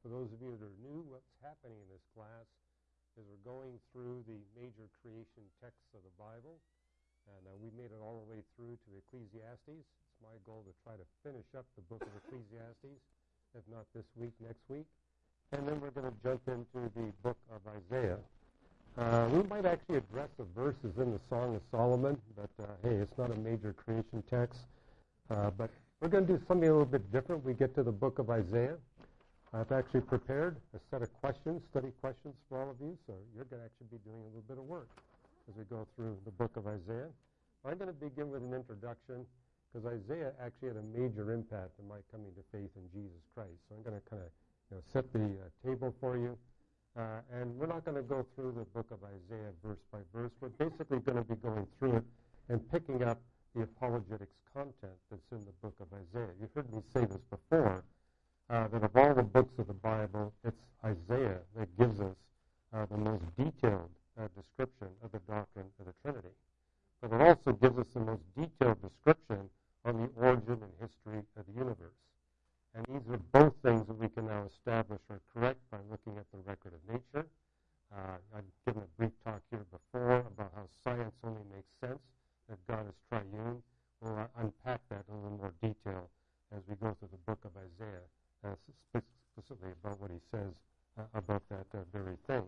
those of you that are new, what's happening in this class is we're going through the major creation texts of the Bible, and we made it all the way through to Ecclesiastes. It's my goal to try to finish up the book of Ecclesiastes, if not this week, next week. And then we're going to jump into the book of Isaiah. We might actually address the verses in the Song of Solomon, but hey, it's not a major creation text. But we're going to do something a little bit different. We get to the book of Isaiah. I've actually prepared a set of questions, study questions for all of you, so you're going to actually be doing a little bit of work as we go through the book of Isaiah. I'm going to begin with an introduction because Isaiah actually had a major impact on my coming to faith in Jesus Christ. So I'm going to kind of set the table for you. And we're not going to go through the book of Isaiah verse by verse. We're basically going to be going through it and picking up the apologetics content that's in the book of Isaiah. You've heard me say this before, that of all the books of the Bible, it's Isaiah that gives us the most detailed description of the doctrine of the Trinity. But it also gives us the most detailed description on the origin and history of the universe. And these are both things that we can now establish are correct by looking at the record of nature. I've given a brief talk here before about how science only makes sense, that God is triune. We'll unpack that in a little more detail as we go through the book of Isaiah, specifically about what he says about that very thing.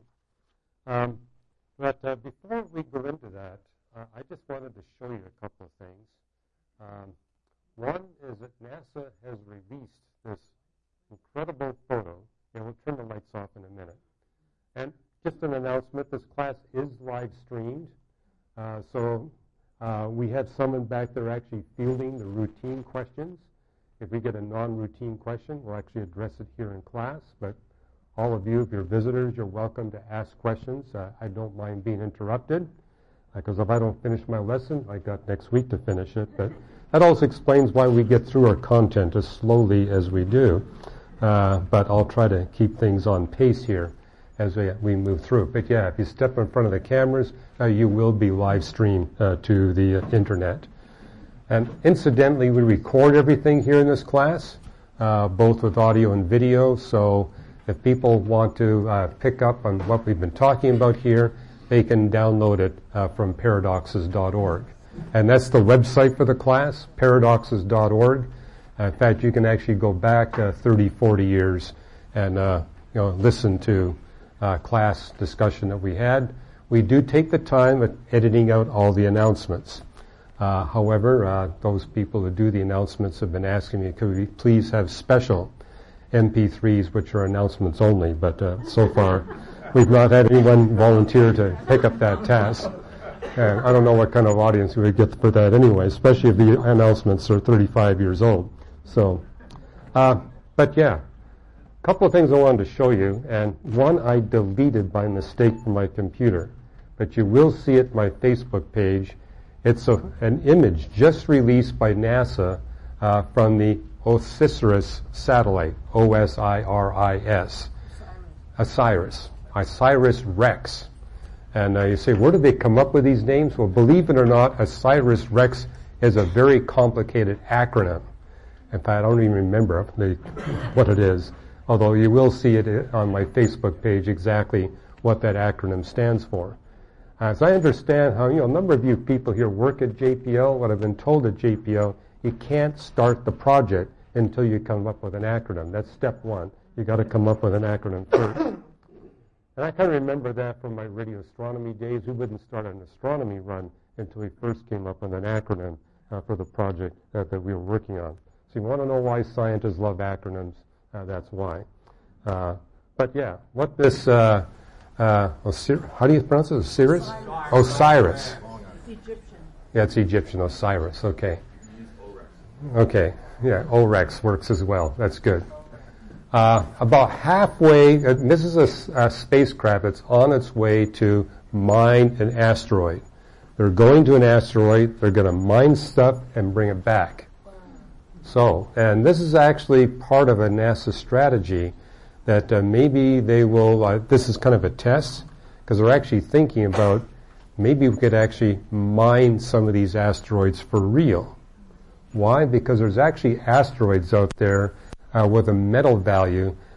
But before we go into that, I just wanted to show you a couple of things. One is that NASA has released this incredible photo. And we'll turn the lights off in a minute. And just an announcement, this class is live streamed. So we have someone back there actually fielding the routine questions. If we get a non-routine question, we'll actually address it here in class. But all of you, if you're visitors, you're welcome to ask questions. I don't mind being interrupted, because if I don't finish my lesson, I got next week to finish it. But that also explains why we get through our content as slowly as we do. But I'll try to keep things on pace here as we move through. But yeah, if you step in front of the cameras, you will be live streamed to the internet. And incidentally, we record everything here in this class, both with audio and video. So if people want to pick up on what we've been talking about here, they can download it from paradoxes.org. And that's the website for the class, paradoxes.org. In fact, you can actually go back 30, 40 years and listen to class discussion that we had. We do take the time of editing out all the announcements. However, those people who do the announcements have been asking me, could we please have special MP3s, which are announcements only, but so far we've not had anyone volunteer to pick up that task. I don't know what kind of audience we would get for that anyway, especially if the announcements are 35 years old. So, but yeah, a couple of things I wanted to show you, and one I deleted by mistake from my computer, but you will see it on my Facebook page. It's an image just released by NASA from the OSIRIS satellite, OSIRIS, OSIRIS-REx. And you say, where did they come up with these names? Well, believe it or not, OSIRIS-REx is a very complicated acronym. In fact, I don't even remember what it is, although you will see it on my Facebook page exactly what that acronym stands for. As I understand how, a number of you people here work at JPL, what I've been told at JPL, you can't start the project until you come up with an acronym. That's step one. You got to come up with an acronym first. And I kind of remember that from my radio astronomy days. We wouldn't start an astronomy run until we first came up with an acronym for the project that we were working on. So you want to know why scientists love acronyms? That's why. But yeah, what this, how do you pronounce it? Osiris? Osiris. It's Egyptian. Yeah, it's Egyptian, Osiris, okay. Okay, yeah, OREX works as well. That's good. About halfway, this is a spacecraft that's on its way to mine an asteroid. They're going to an asteroid, they're going to mine stuff and bring it back. So, and this is actually part of a NASA strategy that maybe they will, this is kind of a test, because they're actually thinking about maybe we could actually mine some of these asteroids for real. Why? Because there's actually asteroids out there with a metal value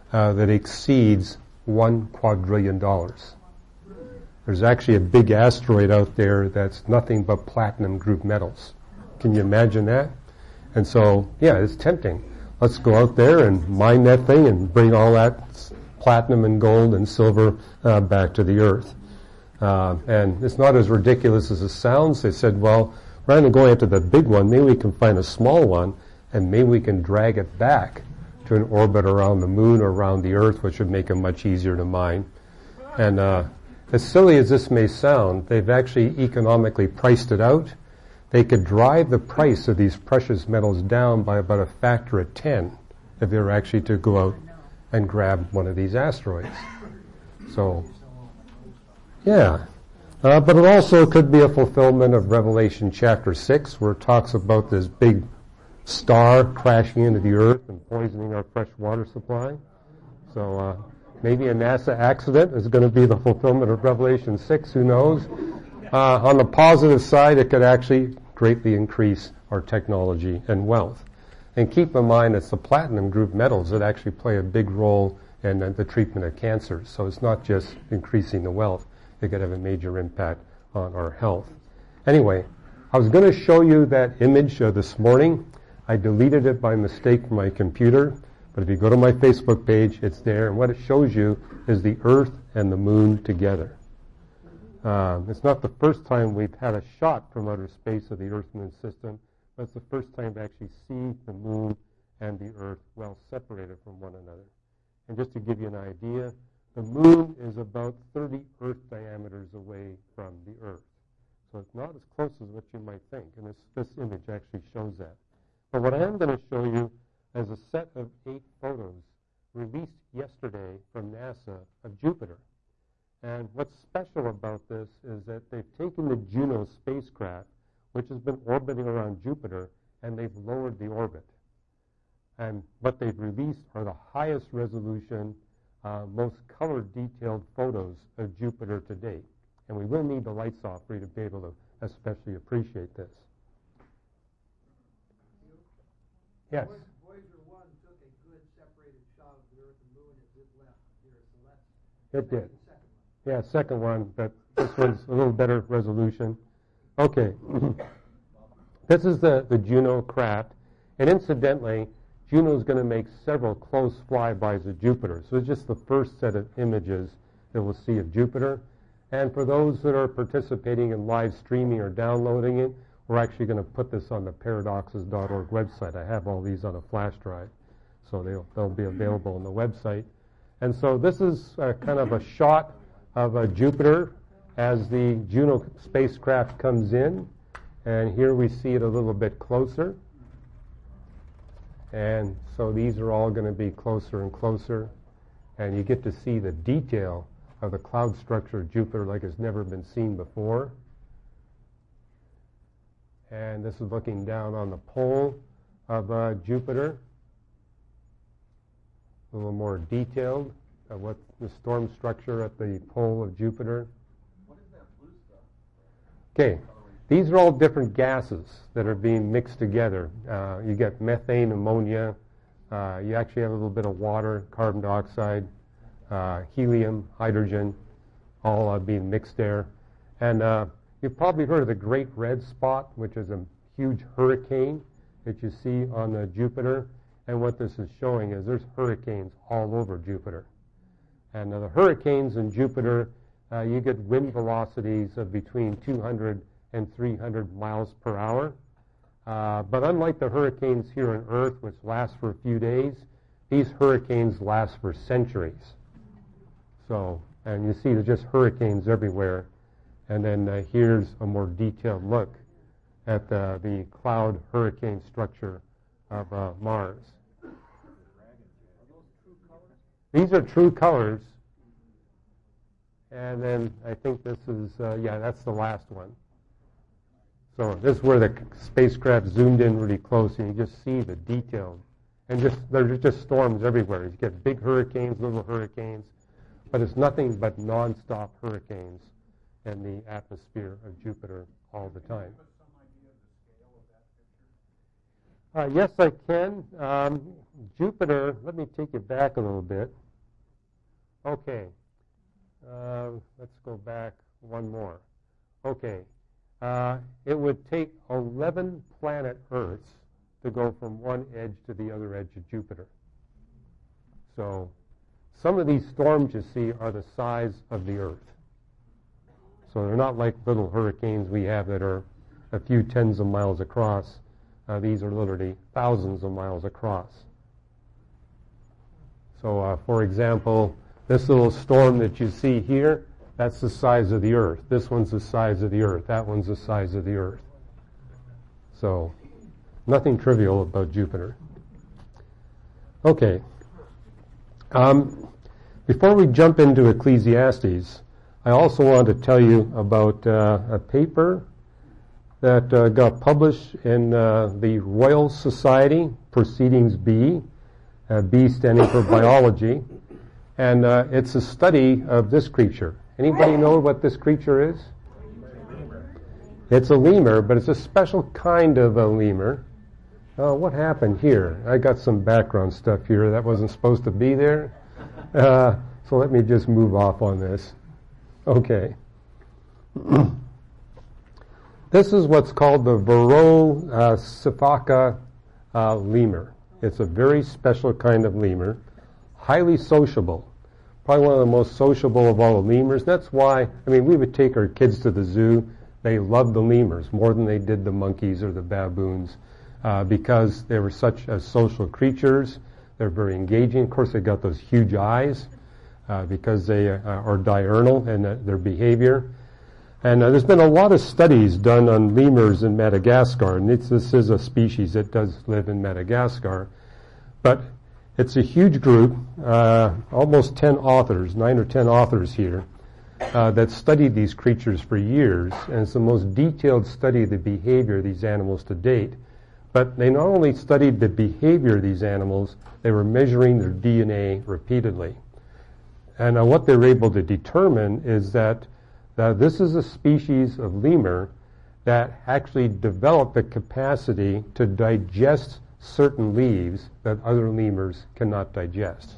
that exceeds $1 quadrillion. There's actually a big asteroid out there that's nothing but platinum group metals. Can you imagine that? And so, yeah, it's tempting. Let's go out there and mine that thing and bring all that platinum and gold and silver back to the Earth. And it's not as ridiculous as it sounds. They said, well, rather than going after the big one, maybe we can find a small one, and maybe we can drag it back to an orbit around the moon or around the Earth, which would make it much easier to mine. And as silly as this may sound, they've actually economically priced it out. They could drive the price of these precious metals down by about a factor of 10 if they were actually to go out and grab one of these asteroids. So, yeah. But it also could be a fulfillment of Revelation chapter 6, where it talks about this big star crashing into the Earth and poisoning our fresh water supply. So maybe a NASA accident is going to be the fulfillment of Revelation 6, who knows? On the positive side, it could actually greatly increase our technology and wealth. And keep in mind, it's the platinum group metals that actually play a big role in the treatment of cancer. So it's not just increasing the wealth. It could have a major impact on our health. Anyway, I was going to show you that image this morning. I deleted it by mistake from my computer. But if you go to my Facebook page, it's there. And what it shows you is the Earth and the Moon together. It's not the first time we've had a shot from outer space of the Earth-Moon system, but it's the first time to actually see the Moon and the Earth well separated from one another. And just to give you an idea, the Moon is about 30 Earth diameters away from the Earth. So it's not as close as what you might think, and this image actually shows that. But what I am going to show you is a set of 8 photos released yesterday from NASA of Jupiter. And what's special about this is that they've taken the Juno spacecraft, which has been orbiting around Jupiter, and they've lowered the orbit. And what they've released are the highest resolution, most color detailed photos of Jupiter to date. And we will need the lights off for you to be able to especially appreciate this. Yes? Voyager 1 took a good separated shot of the Earth and Moon at this left here, so that's It did. the second one. Yeah, second one, but this one's a little better resolution. Okay. This is the Juno craft. And incidentally, Juno is going to make several close flybys of Jupiter. So it's just the first set of images that we'll see of Jupiter. And for those that are participating in live streaming or downloading it, we're actually going to put this on the paradoxes.org website. I have all these on a flash drive, so they'll be available on the website. And so this is kind of a shot of Jupiter as the Juno spacecraft comes in. And here we see it a little bit closer. And so these are all going to be closer and closer. And you get to see the detail of the cloud structure of Jupiter like it's never been seen before. And this is looking down on the pole of Jupiter. A little more detailed of what the storm structure at the pole of Jupiter. What is that blue stuff? Okay, these are all different gases that are being mixed together. You get methane, ammonia. You actually have a little bit of water, carbon dioxide, helium, hydrogen, all being mixed there. And you've probably heard of the Great Red Spot, which is a huge hurricane that you see on Jupiter. And what this is showing is there's hurricanes all over Jupiter. And the hurricanes in Jupiter, you get wind velocities of between 200 and 300 miles per hour. But unlike the hurricanes here on Earth, which last for a few days, these hurricanes last for centuries. So, and you see there's just hurricanes everywhere. And then here's a more detailed look at the cloud hurricane structure of Mars. These are true colors. And then I think this is, yeah, that's the last one. So this is where the spacecraft zoomed in really close, and you just see the detail. And there's just storms everywhere. You get big hurricanes, little hurricanes, but it's nothing but nonstop hurricanes in the atmosphere of Jupiter all the time. Yes, I can. Jupiter, let me take you back a little bit. Okay. Let's go back one more. Okay. It would take 11 planet Earths to go from one edge to the other edge of Jupiter. So some of these storms you see are the size of the Earth. So they're not like little hurricanes we have that are a few tens of miles across. These are literally thousands of miles across. So, for example, this little storm that you see here, that's the size of the Earth. This one's the size of the Earth. That one's the size of the Earth. So, nothing trivial about Jupiter. Okay. Before we jump into Ecclesiastes, I also want to tell you about a paper that got published in the Royal Society, Proceedings B, B standing for biology, and it's a study of this creature. Anybody know what this creature is? It's a lemur, but it's a special kind of a lemur. What happened here? I got some background stuff here that wasn't supposed to be there. So let me just move off on this. Okay. This is what's called the Varroa lemur. It's a very special kind of lemur, highly sociable. Probably one of the most sociable of all the lemurs. That's why, we would take our kids to the zoo. They loved the lemurs more than they did the monkeys or the baboons because they were such social creatures. They're very engaging. Of course, they got those huge eyes because they are diurnal in their behavior. And there's been a lot of studies done on lemurs in Madagascar, and this is a species that does live in Madagascar. But it's a huge group, almost 10 authors, 9 or 10 authors here, that studied these creatures for years, and it's the most detailed study of the behavior of these animals to date. But they not only studied the behavior of these animals, they were measuring their DNA repeatedly. And what they were able to determine is that this is a species of lemur that actually developed the capacity to digest certain leaves that other lemurs cannot digest.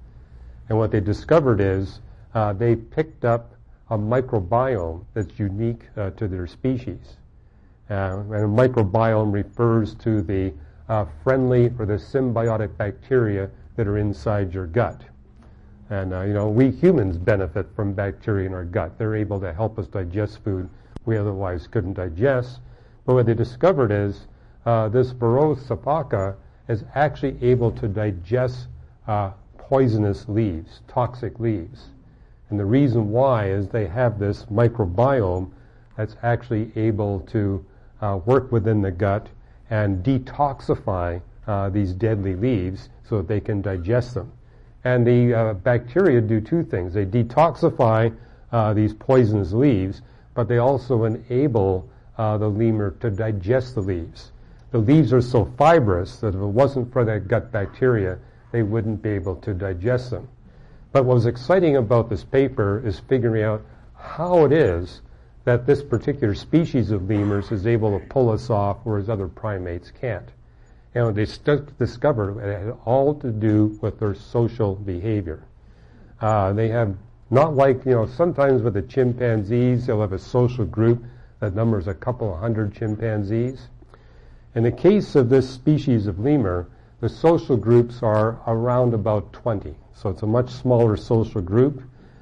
And what they discovered is they picked up a microbiome that's unique to their species. And a microbiome refers to the friendly or the symbiotic bacteria that are inside your gut. And, we humans benefit from bacteria in our gut. They're able to help us digest food we otherwise couldn't digest. But what they discovered is this Varroa is actually able to digest poisonous leaves, toxic leaves. And the reason why is they have this microbiome that's actually able to work within the gut and detoxify these deadly leaves so that they can digest them. And the bacteria do two things. They detoxify these poisonous leaves, but they also enable the lemur to digest the leaves. The leaves are so fibrous that if it wasn't for that gut bacteria, they wouldn't be able to digest them. But what was exciting about this paper is figuring out how it is that this particular species of lemurs is able to pull us off, whereas other primates can't. And they discovered it had all to do with their social behavior. They have, not like, sometimes with the chimpanzees, they'll have a social group that numbers a couple of hundred chimpanzees. In the case of this species of lemur, the social groups are around about 20. So it's a much smaller social group,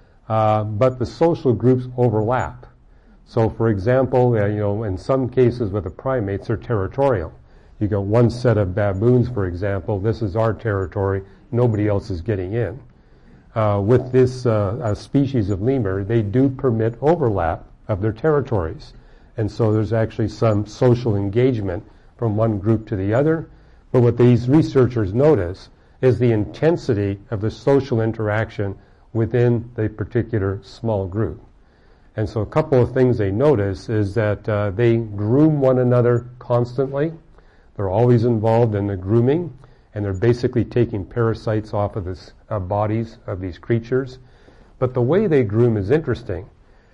but the social groups overlap. So, for example, in some cases with the primates, they're territorial. You got one set of baboons, for example. This is our territory. Nobody else is getting in. With this species of lemur, they do permit overlap of their territories. And so there's actually some social engagement from one group to the other. But what these researchers notice is the intensity of the social interaction within the particular small group. And so a couple of things they notice is that they groom one another constantly. They're always involved in the grooming, and they're basically taking parasites off of the bodies of these creatures. But the way they groom is interesting.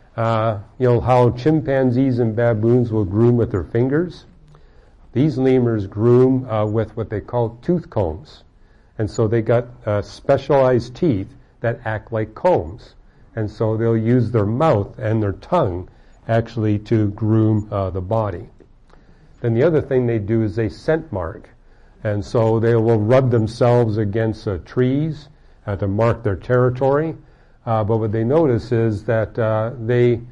How chimpanzees and baboons will groom with their fingers. These lemurs groom with what they call tooth combs. And so they got specialized teeth that act like combs. And so they'll use their mouth and their tongue actually to groom the body. Then the other thing they do is they scent mark. And so they will rub themselves against trees to mark their territory. But what they notice is that they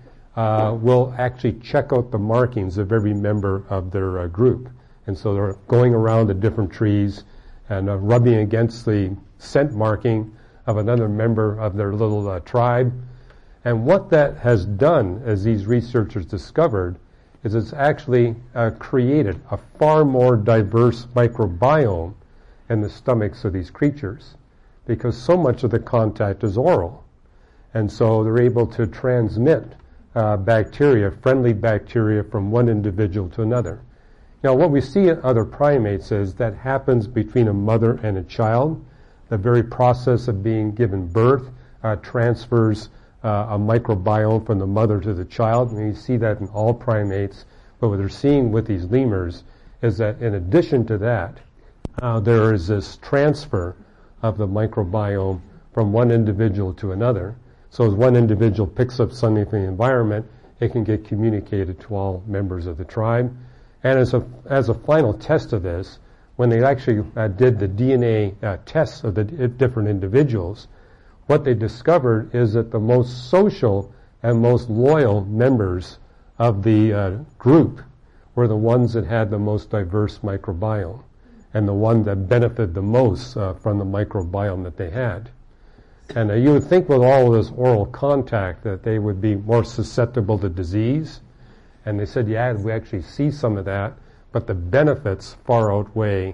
will actually check out the markings of every member of their group. And so they're going around the different trees and rubbing against the scent marking of another member of their little tribe. And what that has done, as these researchers discovered, is it's actually created a far more diverse microbiome in the stomachs of these creatures, because so much of the contact is oral. And so they're able to transmit bacteria, friendly bacteria, from one individual to another. Now, what we see in other primates is that happens between a mother and a child. The very process of being given birth transfers a microbiome from the mother to the child. And you see that in all primates. But what they're seeing with these lemurs is that in addition to that, there is this transfer of the microbiome from one individual to another. So as one individual picks up something from the environment, it can get communicated to all members of the tribe. And as a final test of this, when they actually did the DNA tests of the different individuals, what they discovered is that the most social and most loyal members of the group were the ones that had the most diverse microbiome and the one that benefited the most from the microbiome that they had. And you would think with all of this oral contact that they would be more susceptible to disease. And they said, yeah, we actually see some of that, but the benefits far outweigh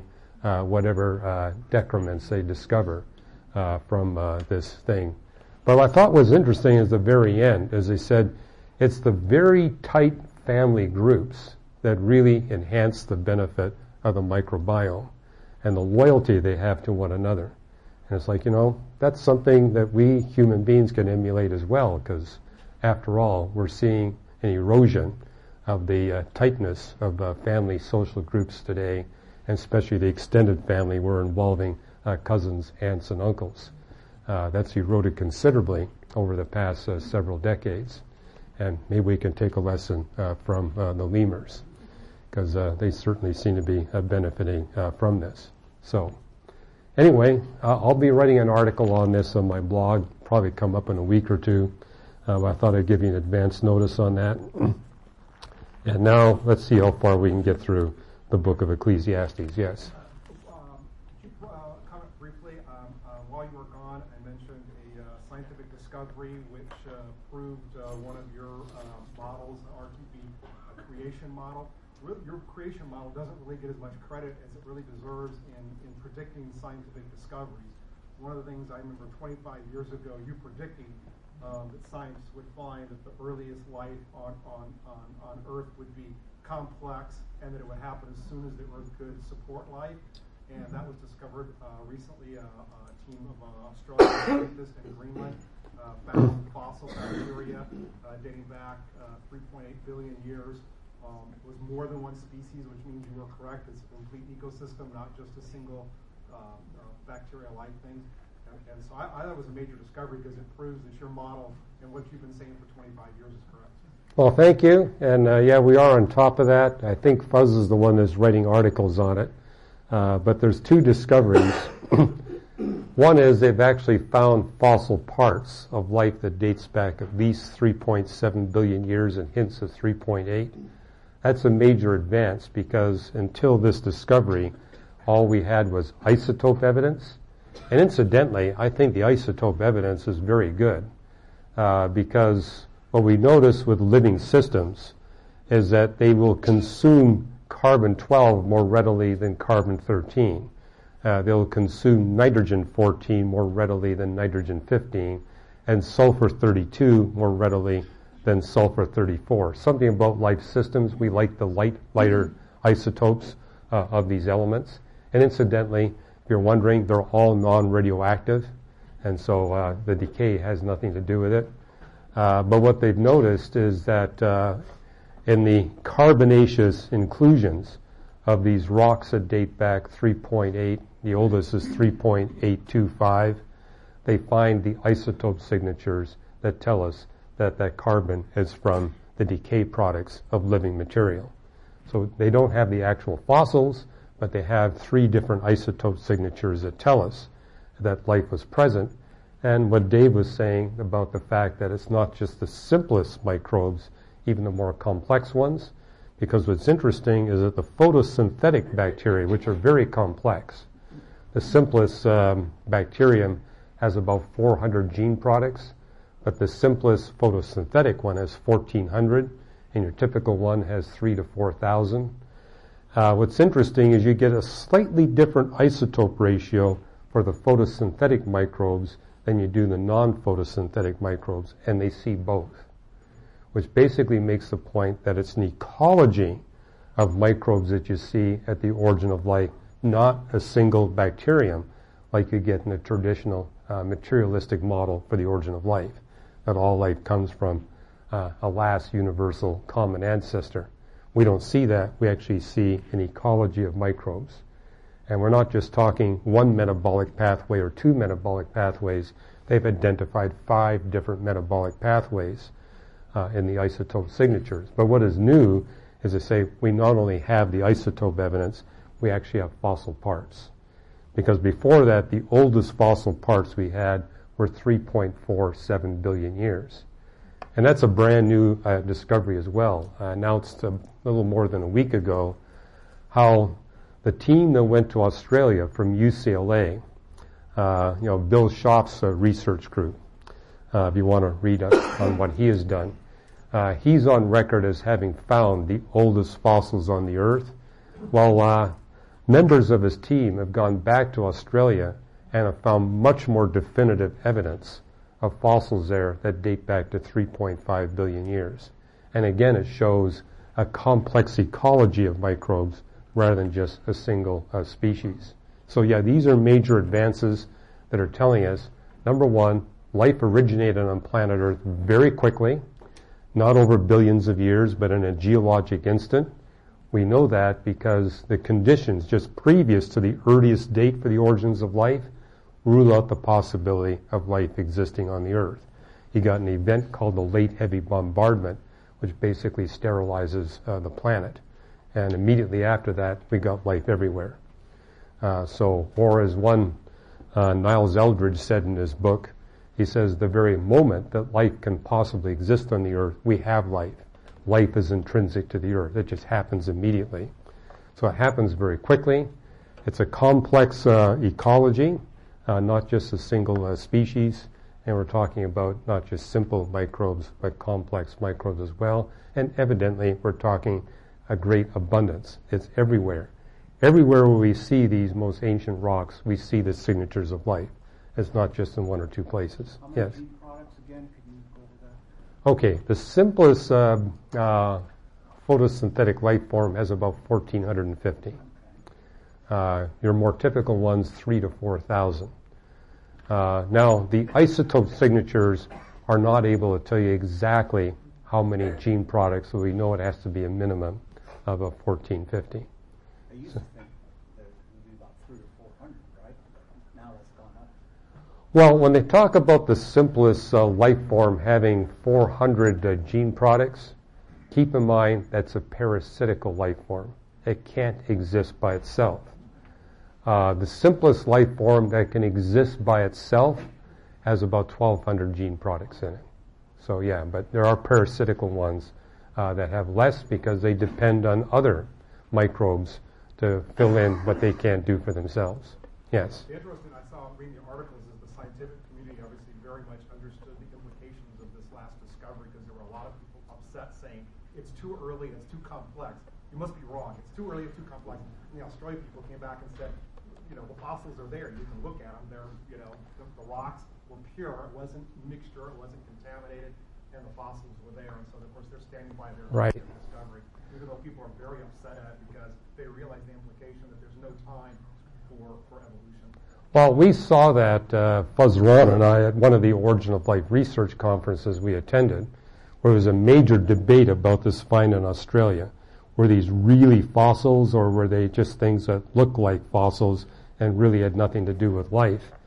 whatever decrements they discover from this thing. But what I thought was interesting is the very end, as they said, it's the very tight family groups that really enhance the benefit of the microbiome and the loyalty they have to one another. And it's like, that's something that we human beings can emulate as well, because after all, we're seeing an erosion of the tightness of family social groups today, and especially the extended family we're involving cousins, aunts, and uncles. That's eroded considerably over the past several decades. And maybe we can take a lesson from the lemurs, because they certainly seem to be benefiting from this. So anyway, I'll be writing an article on this on my blog, probably come up in a week or two. I thought I'd give you an advance notice on that. And now let's see how far we can get through the book of Ecclesiastes. Yes? Could you comment briefly? While you were gone, I mentioned a scientific discovery which proved one of your models, the RTP creation model. Your creation model doesn't really get as much credit as it really deserves in predicting scientific discoveries. One of the things I remember 25 years ago, you predicting that science would find that the earliest life on Earth would be complex and that it would happen as soon as the Earth could support life. And that was discovered recently. A team of Australian scientists in Greenland found fossil bacteria dating back 3.8 billion years. It was more than one species, which means you were correct. It's a complete ecosystem, not just a single bacteria-like thing. And so I thought it was a major discovery because it proves that your model and what you've been saying for 25 years is correct. Well, thank you. And yeah, we are on top of that. I think Fuzz is the one that's writing articles on it. But there's two discoveries. One is they've actually found fossil parts of life that dates back at least 3.7 billion years and hints of 3.8. That's a major advance because until this discovery, all we had was isotope evidence. And incidentally, I think the isotope evidence is very good because what we notice with living systems is that they will consume carbon-12 more readily than carbon-13. They'll consume nitrogen-14 more readily than nitrogen-15, and sulfur-32 more readily than sulfur-34. Something about life systems, we like the lighter isotopes of these elements. And incidentally, if you're wondering, they're all non-radioactive, and so the decay has nothing to do with it. But what they've noticed is that in the carbonaceous inclusions of these rocks that date back 3.8, the oldest is 3.825, they find the isotope signatures that tell us that that carbon is from the decay products of living material. So they don't have the actual fossils, but they have 3 different isotope signatures that tell us that life was present. And what Dave was saying about the fact that it's not just the simplest microbes, even the more complex ones, because what's interesting is that the photosynthetic bacteria, which are very complex, the simplest bacterium has about 400 gene products, but the simplest photosynthetic one has 1,400, and your typical one has 3,000 to 4,000. What's interesting is you get a slightly different isotope ratio for the photosynthetic microbes than you do the non-photosynthetic microbes, and they see both, which basically makes the point that it's an ecology of microbes that you see at the origin of life, not a single bacterium like you get in a traditional materialistic model for the origin of life, that all life comes from a last universal common ancestor. We don't see that. We actually see an ecology of microbes. And we're not just talking one metabolic pathway or 2 metabolic pathways. They've identified 5 different metabolic pathways in the isotope signatures. But what is new is to say we not only have the isotope evidence, we actually have fossil parts. Because before that, the oldest fossil parts we had were 3.47 billion years. And that's a brand new discovery as well. Announced a little more than a week ago how the team that went to Australia from UCLA, Bill Schaaf's research group, if you want to read on what he has done, he's on record as having found the oldest fossils on the Earth, while members of his team have gone back to Australia and have found much more definitive evidence of fossils there that date back to 3.5 billion years. And again, it shows a complex ecology of microbes rather than just a single species. So yeah, these are major advances that are telling us, number one, life originated on planet Earth very quickly, not over billions of years, but in a geologic instant. We know that because the conditions just previous to the earliest date for the origins of life rule out the possibility of life existing on the Earth. You got an event called the Late Heavy Bombardment, which basically sterilizes the planet. And immediately after that, we got life everywhere. Or as one Niles Eldredge said in his book, he says, the very moment that life can possibly exist on the Earth, we have life. Life is intrinsic to the Earth. It just happens immediately. So it happens very quickly. It's a complex ecology, not just a single species. And we're talking about not just simple microbes, but complex microbes as well. And evidently, we're talking a great abundance. It's everywhere. Everywhere where we see these most ancient rocks, we see the signatures of life. It's not just in 1 or 2 places. How many Yes. gene products again? Could you go over that? Okay, the simplest photosynthetic life form has about 1,450. Your more typical ones, 3,000 to 4,000. Now, the isotope signatures are not able to tell you exactly how many gene products, so we know it has to be a minimum of a 1,450. I used to think that it would be about 300 or 400, right? Now it's gone up. Well, when they talk about the simplest life form having 400 gene products, keep in mind that's a parasitical life form. It can't exist by itself. The simplest life form that can exist by itself has about 1,200 gene products in it. So yeah, but there are parasitical ones that have less because they depend on other microbes to fill in what they can't do for themselves. Yes? The interesting, I saw reading the articles, is the scientific community obviously very much understood the implications of this last discovery because there were a lot of people upset saying it's too early, it's too complex. You must be wrong. It's too early, it's too complex. And the Australian people came back and said, the fossils are there. You can look at them. They're, the rocks were pure. It wasn't mixture. It wasn't contaminated. And the fossils were there. And so, of course, they're standing by their discovery. Even though people are very upset at it because they realize the implication that there's no time for evolution. Well, we saw that, Fuzz Ron and I, at one of the Origin of Life research conferences we attended, where there was a major debate about this find in Australia. Were these really fossils, or were they just things that look like fossils and really had nothing to do with life?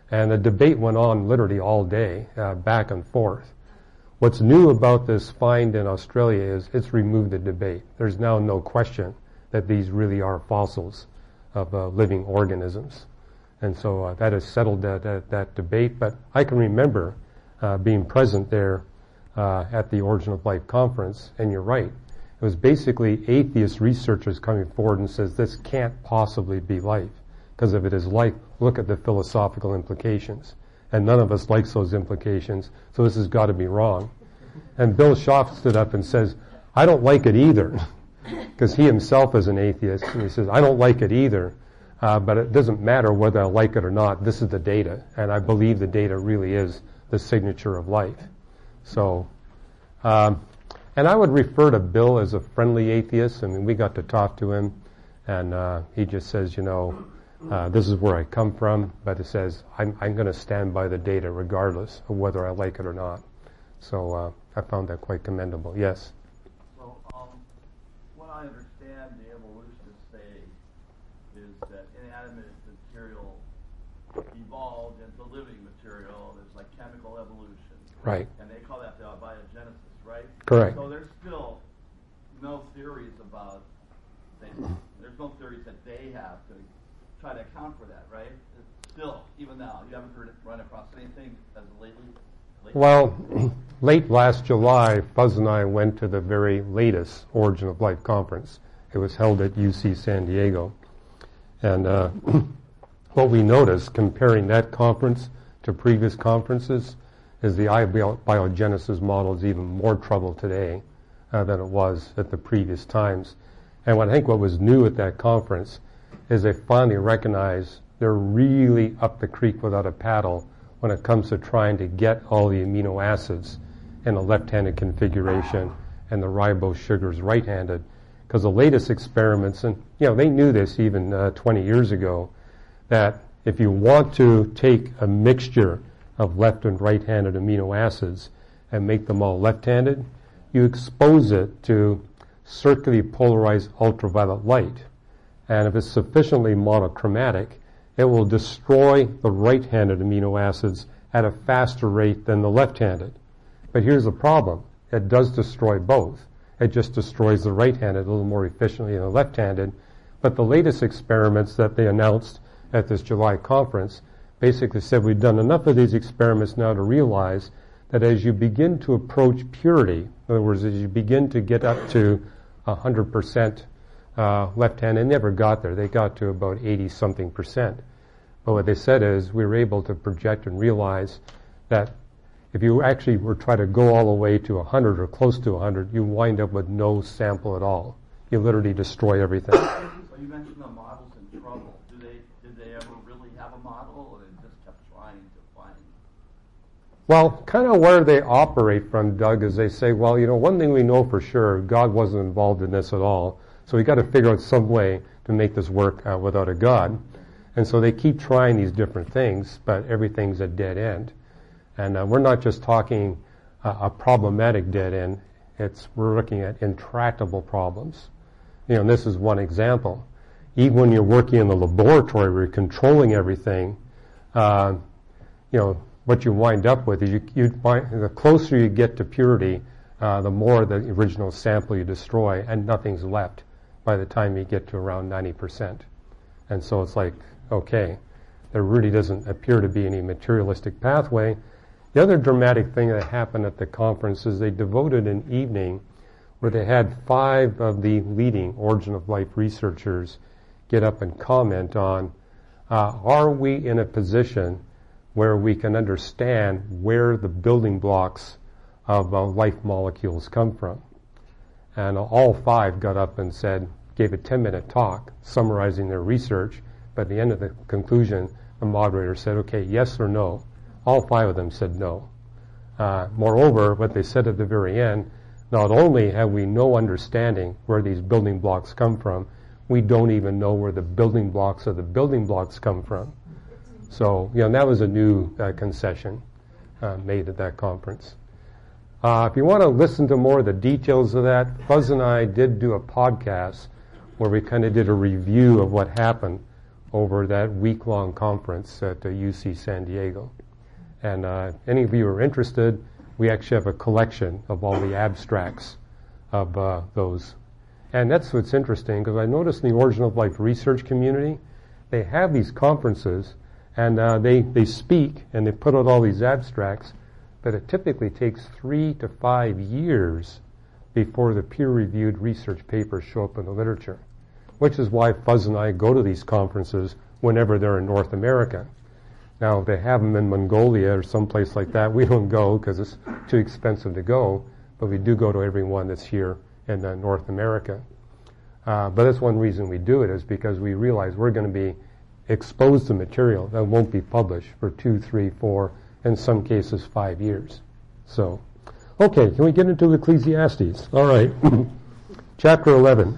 And the debate went on literally all day, back and forth. What's new about this find in Australia is it's removed the debate. There's now no question that these really are fossils of living organisms. And so that has settled that debate. But I can remember being present there at the Origin of Life conference, and you're right. It was basically atheist researchers coming forward and says this can't possibly be life. Because if it is life, look at the philosophical implications. And none of us likes those implications, so this has got to be wrong. And Bill Schaaf stood up and says, I don't like it either. Because he himself is an atheist. And he says, I don't like it either. But it doesn't matter whether I like it or not. This is the data. And I believe the data really is the signature of life. So, and I would refer to Bill as a friendly atheist. I mean, we got to talk to him. And he just says, this is where I come from. But it says, I'm going to stand by the data regardless of whether I like it or not. So I found that quite commendable. Yes? What I understand the evolutionists say is that inanimate material evolved into living material. There's like chemical evolution. Right. And they call that biogenesis, right? Correct. So there's still no theories about, there's no theories that they have to try to account for that, right? It's still, even now, you haven't run across anything as lately? Well, late last July, Fuzz and I went to the very latest Origin of Life conference. It was held at UC San Diego. And what we noticed, comparing that conference to previous conferences, is the biogenesis model is even more trouble today than it was at the previous times. And I think what was new at that conference is they finally recognized they're really up the creek without a paddle when it comes to trying to get all the amino acids in a left-handed configuration and the ribose sugars right-handed. Because the latest experiments, and they knew this even 20 years ago, that if you want to take a mixture of left and right-handed amino acids and make them all left-handed, you expose it to circularly polarized ultraviolet light. And if it's sufficiently monochromatic, it will destroy the right-handed amino acids at a faster rate than the left-handed. But here's the problem. It does destroy both. It just destroys the right-handed a little more efficiently than the left-handed. But the latest experiments that they announced at this July conference basically said we've done enough of these experiments now to realize that as you begin to approach purity, in other words, as you begin to get up to 100% left-hand, they never got there. They got to about 80-something%. But what they said is we were able to project and realize that if you actually were trying to go all the way to 100 or close to 100, you wind up with no sample at all. You literally destroy everything. So you mentioned the models in trouble. Did they ever really have a model, or they just kept trying to find? Well, kind of where they operate from, Doug, is they say, well, one thing we know for sure, God wasn't involved in this at all. So we got to figure out some way to make this work without a God. And so they keep trying these different things, but everything's a dead end. And we're not just talking a problematic dead end. We're looking at intractable problems. And this is one example. Even when you're working in the laboratory where you're controlling everything, what you wind up with is the closer you get to purity, the more the original sample you destroy, and nothing's left by the time you get to around 90%. And so it's like, okay, there really doesn't appear to be any materialistic pathway. The other dramatic thing that happened at the conference is they devoted an evening where they had 5 of the leading Origin of Life researchers get up and comment on, are we in a position where we can understand where the building blocks of life molecules come from? And all 5 got up and gave a 10-minute talk summarizing their research, but at the end of the conclusion, the moderator said, okay, yes or no. All 5 of them said no. Moreover, what they said at the very end, not only have we no understanding where these building blocks come from, we don't even know where the building blocks of the building blocks come from. So, that was a new concession made at that conference. If you want to listen to more of the details of that, Fuzz and I did do a podcast where we kind of did a review of what happened over that week-long conference at UC San Diego. And any of you who are interested, we actually have a collection of all the abstracts of those. And that's what's interesting, because I noticed in the Origin of Life research community, they have these conferences, and they speak, and they put out all these abstracts, but it typically takes 3 to 5 years before the peer-reviewed research papers show up in the literature, which is why Fuzz and I go to these conferences whenever they're in North America. Now, if they have them in Mongolia or someplace like that, we don't go because it's too expensive to go, but we do go to every one that's here in North America. But that's one reason we do it, is because we realize we're going to be exposed to material that won't be published for 2, 3, 4, in some cases 5 years. So, okay, can we get into Ecclesiastes? All right. Chapter 11.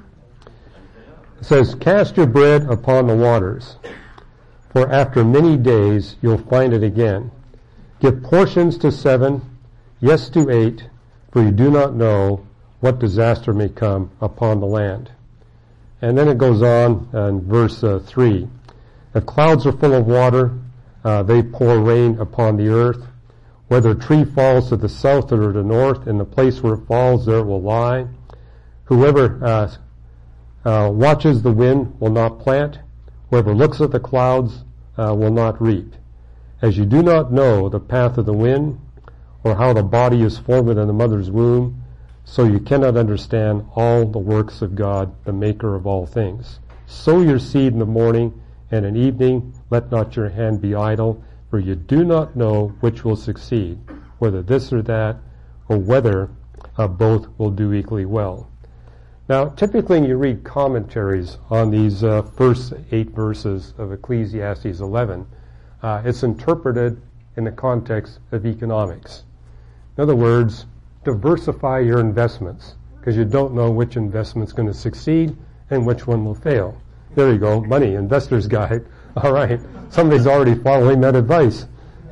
It says, "Cast your bread upon the waters, for after many days you'll find it again. Give portions to 7, yes to 8, for you do not know what disaster may come upon the land." And then it goes on in verse 3. "The clouds are full of water, they pour rain upon the earth. Whether a tree falls to the south or to the north, in the place where it falls, there it will lie. Whoever watches the wind will not plant. Whoever looks at the clouds will not reap. As you do not know the path of the wind, or how the body is formed in the mother's womb, so you cannot understand all the works of God, the maker of all things. Sow your seed in the morning, and in evening let not your hand be idle, for you do not know which will succeed, whether this or that, or whether both will do equally well." Now, typically when you read commentaries on these first 8 verses of Ecclesiastes 11, it's interpreted in the context of economics. In other words, diversify your investments, because you don't know which investment's going to succeed and which one will fail. There you go, money, investor's guide. All right, somebody's already following that advice.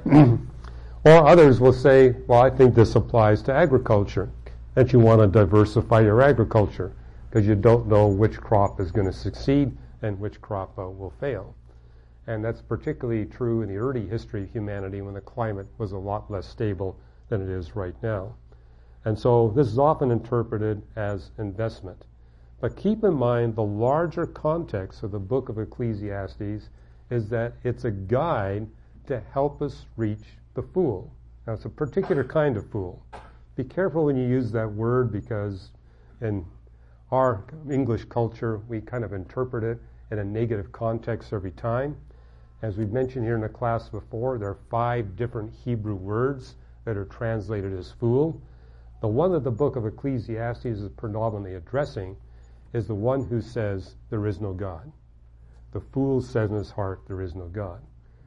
Or others will say, well, I think this applies to agriculture, that you want to diversify your agriculture, because you don't know which crop is going to succeed and which crop will fail. And that's particularly true in the early history of humanity, when the climate was a lot less stable than it is right now. And so this is often interpreted as investment. But keep in mind, the larger context of the book of Ecclesiastes is that it's a guide to help us reach the fool. Now, it's a particular kind of fool. Be careful when you use that word, because in our English culture, we kind of interpret it in a negative context every time. As we've mentioned here in the class before, there are 5 different Hebrew words that are translated as fool. The one that the book of Ecclesiastes is predominantly addressing is the one who says there is no God. The fool says in his heart there is no God.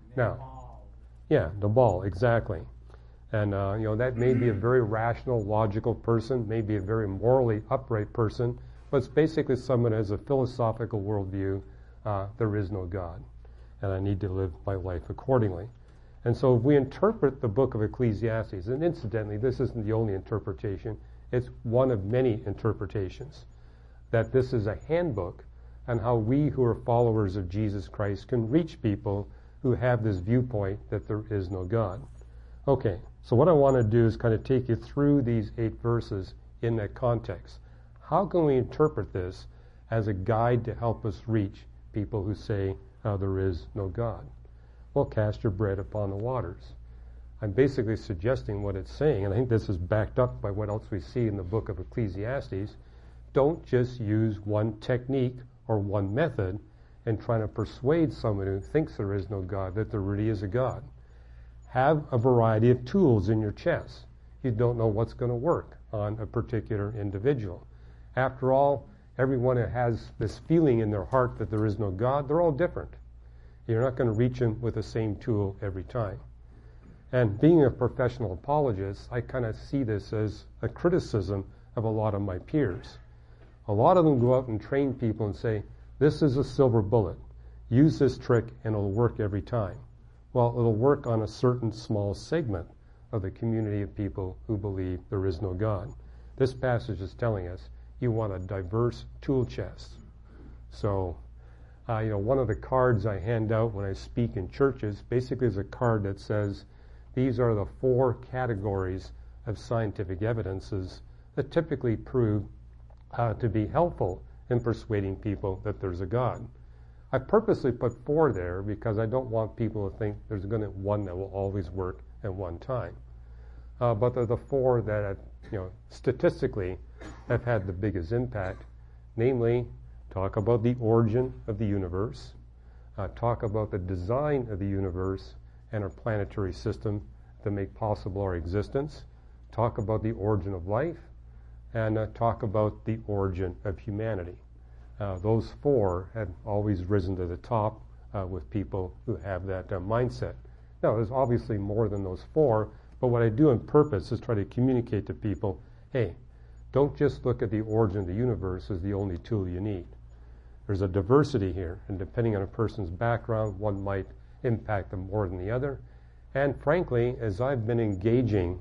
Now, yeah, Nabal, exactly. And that may be a very rational, logical person, may be a very morally upright person, but it's basically someone who has a philosophical worldview. There is no God, and I need to live my life accordingly. And so if we interpret the book of Ecclesiastes, and incidentally, this isn't the only interpretation, it's one of many interpretations, that this is a handbook on how we who are followers of Jesus Christ can reach people who have this viewpoint that there is no God. Okay, so what I want to do is kind of take you through these 8 verses in that context. How can we interpret this as a guide to help us reach people who say there is no God? Well, cast your bread upon the waters. I'm basically suggesting what it's saying, and I think this is backed up by what else we see in the book of Ecclesiastes. Don't just use one technique or one method in trying to persuade someone who thinks there is no God that there really is a God. Have a variety of tools in your chest. You don't know what's going to work on a particular individual. After all, everyone who has this feeling in their heart that there is no God, they're all different. You're not going to reach them with the same tool every time. And being a professional apologist, I kind of see this as a criticism of a lot of my peers. A lot of them go out and train people and say, this is a silver bullet. Use this trick and it'll work every time. Well, it'll work on a certain small segment of the community of people who believe there is no God. This passage is telling us you want a diverse tool chest. So One of the cards I hand out when I speak in churches basically is a card that says, these are the 4 categories of scientific evidences that typically prove to be helpful in persuading people that there's a God. I purposely put 4 there because I don't want people to think there's going to be one that will always work at one time. But they're the 4 that, statistically have had the biggest impact. Namely, talk about the origin of the universe, talk about the design of the universe and our planetary system that make possible our existence, talk about the origin of life, and talk about the origin of humanity. Those 4 had always risen to the top with people who have that mindset. Now, there's obviously more than those 4, but what I do on purpose is try to communicate to people, hey, don't just look at the origin of the universe as the only tool you need. There's a diversity here, and depending on a person's background, one might impact them more than the other. And frankly, as I've been engaging,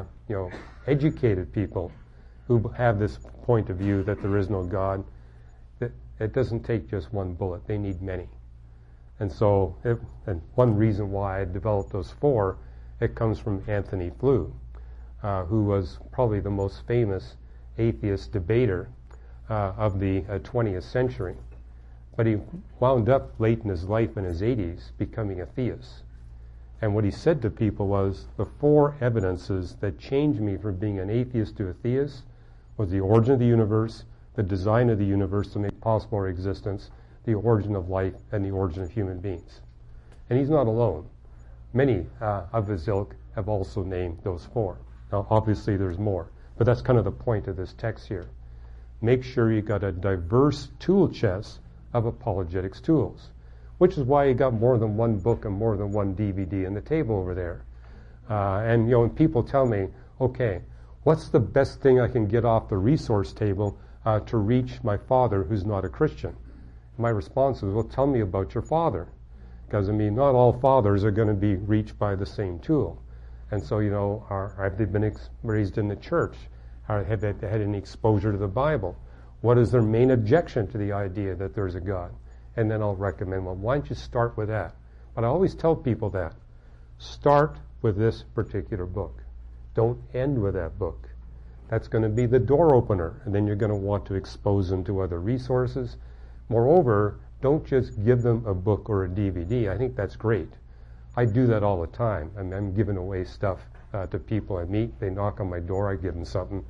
educated people who have this point of view that there is no God, that it doesn't take just one bullet. They need many. And so, and one reason why I developed those 4, it comes from Anthony Flew, who was probably the most famous atheist debater of the 20th century. But he wound up late in his life, in his 80s, becoming a theist. And what he said to people was, the 4 evidences that changed me from being an atheist to a theist was the origin of the universe, the design of the universe to make possible our existence, the origin of life, and the origin of human beings. And he's not alone. Many of his ilk have also named those 4. Now, obviously, there's more, but that's kind of the point of this text here. Make sure you got a diverse tool chest of apologetics tools, which is why you got more than one book and more than one DVD on the table over there. And when people tell me, okay, what's the best thing I can get off the resource table to reach my father who's not a Christian? My response is, well, tell me about your father. Because, not all fathers are going to be reached by the same tool. And so, have they been raised in the church? Have they had any exposure to the Bible? What is their main objection to the idea that there's a God? And then I'll recommend, well, why don't you start with that? But I always tell people that. Start with this particular book. Don't end with that book. That's going to be the door opener, and then you're going to want to expose them to other resources. Moreover, don't just give them a book or a DVD. I think that's great. I do that all the time. I'm giving away stuff to people I meet. They knock on my door, I give them something.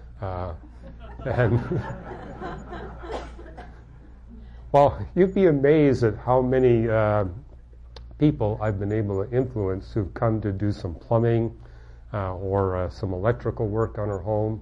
And well, you'd be amazed at how many people I've been able to influence who've come to do some plumbing or some electrical work on our home,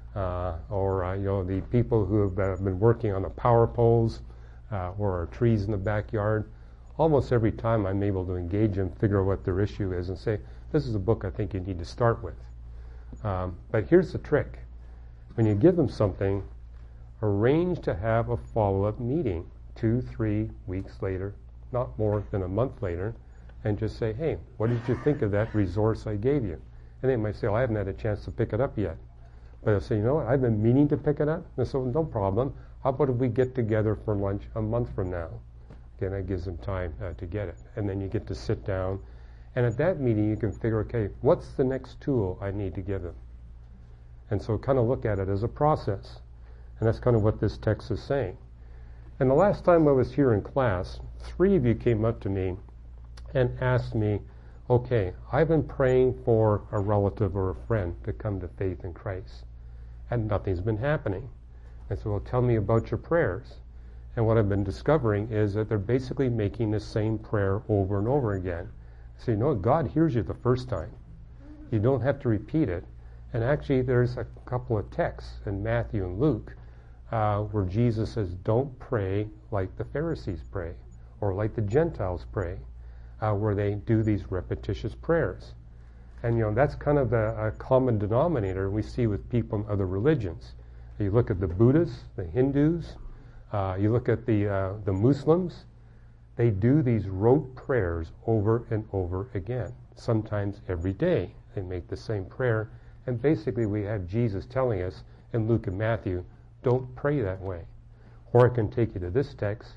or the people who have been working on the power poles or our trees in the backyard. Almost every time I'm able to engage them, figure out what their issue is, and say, this is a book I think you need to start with. But here's the trick. When you give them something, arrange to have a follow-up meeting 2-3 weeks later, not more than a month later, and just say, hey, what did you think of that resource I gave you? And they might say, well, I haven't had a chance to pick it up yet. But I'll say, you know what, I've been meaning to pick it up. And so, no problem. How about if we get together for lunch a month from now? Again, that gives them time to get it. And then you get to sit down. And at that meeting, you can figure, okay, what's the next tool I need to give them? And so kind of look at it as a process. And that's kind of what this text is saying. And the last time I was here in class, 3 of you came up to me and asked me, okay, I've been praying for a relative or a friend to come to faith in Christ, and nothing's been happening. And so, well, tell me about your prayers. And what I've been discovering is that they're basically making the same prayer over and over again. So, God hears you the first time. You don't have to repeat it. And actually, there's a couple of texts in Matthew and Luke where Jesus says, don't pray like the Pharisees pray, or like the Gentiles pray, where they do these repetitious prayers. And, that's kind of a common denominator we see with people in other religions. You look at the Buddhists, the Hindus, you look at the Muslims, they do these rote prayers over and over again, sometimes every day. They make the same prayer, and basically we have Jesus telling us in Luke and Matthew, don't pray that way. Or I can take you to this text,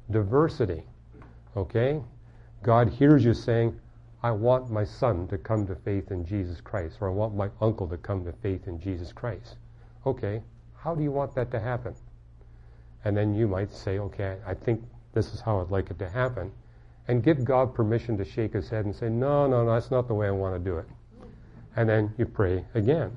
diversity. Okay? God hears you saying, I want my son to come to faith in Jesus Christ, or I want my uncle to come to faith in Jesus Christ. Okay, how do you want that to happen? And then you might say, okay, I think this is how I'd like it to happen. And give God permission to shake his head and say, no, that's not the way I want to do it. And then you pray again.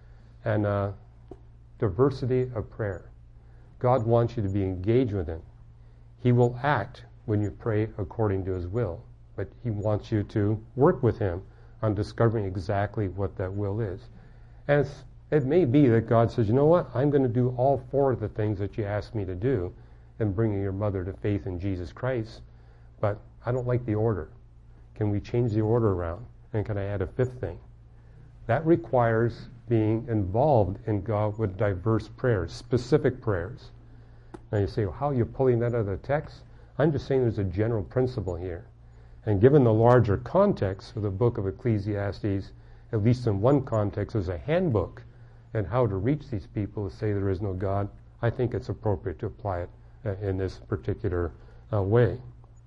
And diversity of prayer. God wants you to be engaged with him. He will act when you pray according to his will. But he wants you to work with him on discovering exactly what that will is. And it may be that God says, you know what, I'm going to do all 4 of the things that you asked me to do in bringing your mother to faith in Jesus Christ, but I don't like the order. Can we change the order around? And can I add a 5th thing? That requires being involved in God with diverse prayers, specific prayers. Now you say, well, how are you pulling that out of the text? I'm just saying there's a general principle here. And given the larger context of the book of Ecclesiastes, at least in one context, as a handbook and how to reach these people to say there is no God, I think it's appropriate to apply it in this particular way.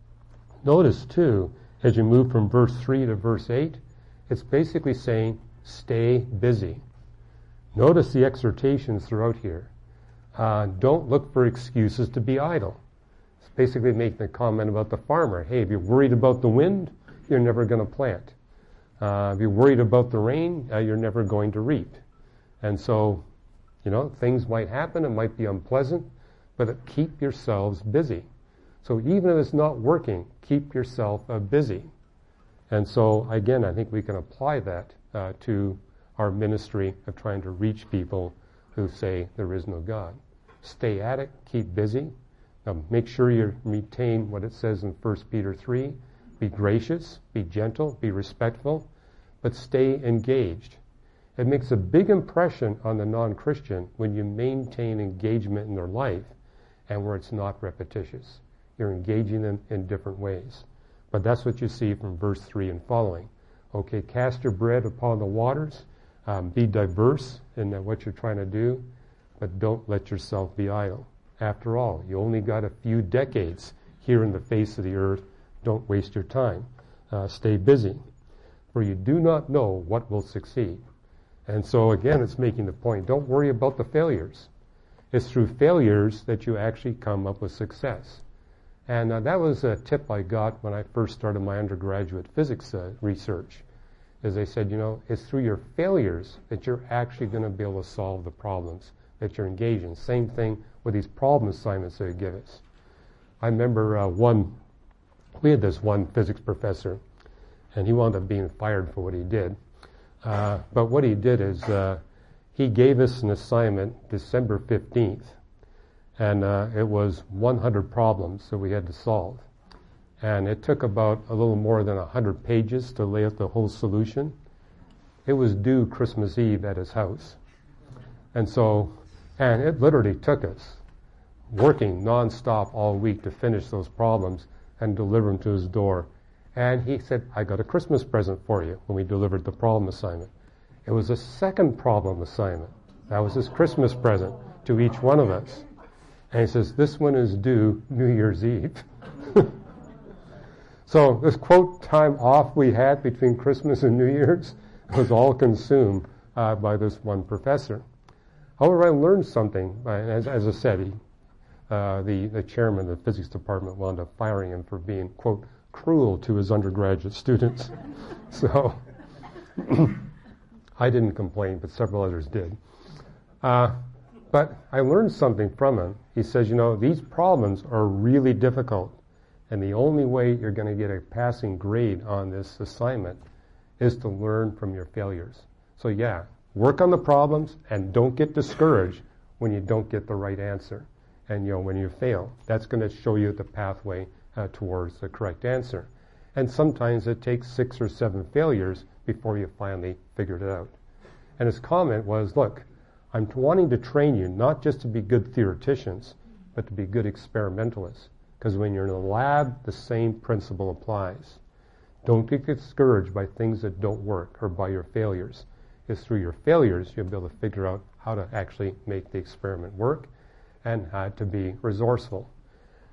Notice, too, as you move from verse 3 to verse 8, it's basically saying, stay busy. Notice the exhortations throughout here. Don't look for excuses to be idle. It's basically making a comment about the farmer. Hey, if you're worried about the wind, you're never going to plant. If you're worried about the rain, you're never going to reap. And so, things might happen, it might be unpleasant, but keep yourselves busy. So even if it's not working, keep yourself busy. And so, again, I think we can apply that to our ministry of trying to reach people who say there is no God. Stay at it, keep busy. Make sure you retain what it says in 1 Peter 3. Be gracious, be gentle, be respectful, but stay engaged. It makes a big impression on the non-Christian when you maintain engagement in their life and where it's not repetitious. You're engaging them in different ways. But that's what you see from verse 3 and following. Okay, cast your bread upon the waters. Be diverse in what you're trying to do, but don't let yourself be idle. After all, you only got a few decades here in the face of the earth. Don't waste your time. Stay busy. For you do not know what will succeed. And so again, it's making the point, don't worry about the failures. It's through failures that you actually come up with success. And that was a tip I got when I first started my undergraduate physics research. As they said, it's through your failures that you're actually going to be able to solve the problems that you're engaged in. Same thing with these problem assignments they give us. I remember we had this one physics professor, and he wound up being fired for what he did. But what he did is he gave us an assignment December 15th, and it was 100 problems that we had to solve. And it took about a little more than 100 pages to lay out the whole solution. It was due Christmas Eve at his house. And it literally took us working nonstop all week to finish those problems and deliver them to his door. And he said, I got a Christmas present for you when we delivered the problem assignment. It was a second problem assignment. That was his Christmas present to each one of us. And he says, this one is due New Year's Eve. So this quote time off we had between Christmas and New Year's was all consumed by this one professor. However, I learned something. As I said, the chairman of the physics department wound up firing him for being, quote, cruel to his undergraduate students. So I didn't complain, but several others did. But I learned something from him. He says, these problems are really difficult, and the only way you're going to get a passing grade on this assignment is to learn from your failures. So yeah, work on the problems and don't get discouraged when you don't get the right answer. And when you fail, that's going to show you the pathway towards the correct answer. And sometimes it takes 6 or 7 failures before you finally figured it out. And his comment was, look, I'm wanting to train you not just to be good theoreticians, but to be good experimentalists. Because when you're in the lab, the same principle applies. Don't get discouraged by things that don't work or by your failures. It's through your failures you'll be able to figure out how to actually make the experiment work and to be resourceful.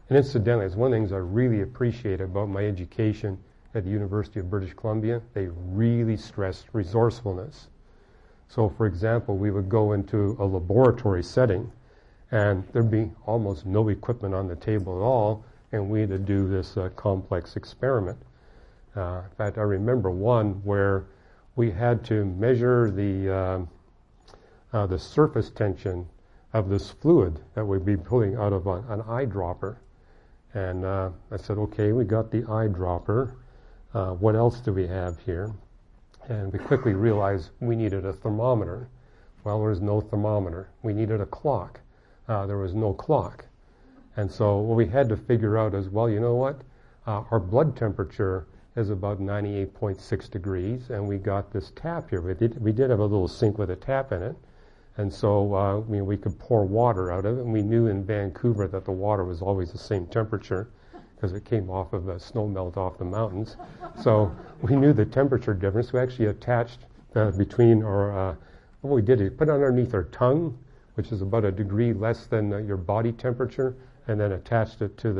And incidentally, it's one of the things I really appreciate about my education at the University of British Columbia. They really stressed resourcefulness. So, for example, we would go into a laboratory setting, and there'd be almost no equipment on the table at all, and we had to do this complex experiment. In fact, I remember one where we had to measure the surface tension of this fluid that we'd be pulling out of an eyedropper. And I said, okay, we got the eyedropper. What else do we have here? And we quickly realized we needed a thermometer. Well, there was no thermometer. We needed a clock. There was no clock. And so what we had to figure out is, well, you know what? Our blood temperature is about 98.6 degrees, and we got this tap here. We did have a little sink with a tap in it. And so we could pour water out of it, and we knew in Vancouver that the water was always the same temperature because it came off of the snow melt off the mountains. So we knew the temperature difference. We actually attached between our, what we did is put it underneath our tongue, which is about a degree less than your body temperature, and then attached it to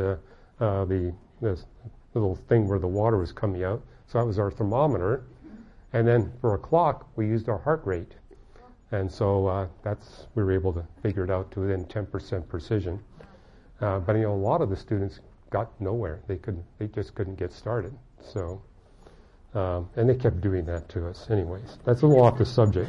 this little thing where the water was coming out. So that was our thermometer. And then for a clock, we used our heart rate. And so we were able to figure it out to within 10% precision. But a lot of the students got nowhere. They just couldn't get started. So, and they kept doing that to us anyways. That's a little off the subject.